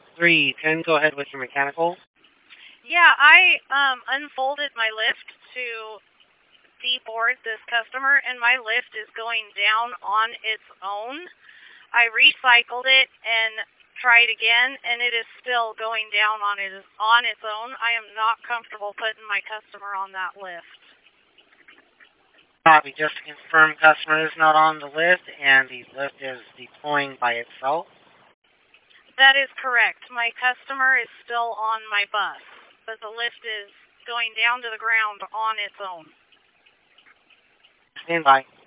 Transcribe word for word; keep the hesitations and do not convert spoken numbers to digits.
three ten, go ahead with your mechanical. Yeah, I um, unfolded my lift to deboard this customer, and my lift is going down on its own. I recycled it and tried again, and it is still going down on it on its own. I am not comfortable putting my customer on that lift. Copy. Just to confirm, customer is not on the lift, and the lift is deploying by itself. That is correct. My customer is still on my bus, but the lift is going down to the ground on its own. Stand by.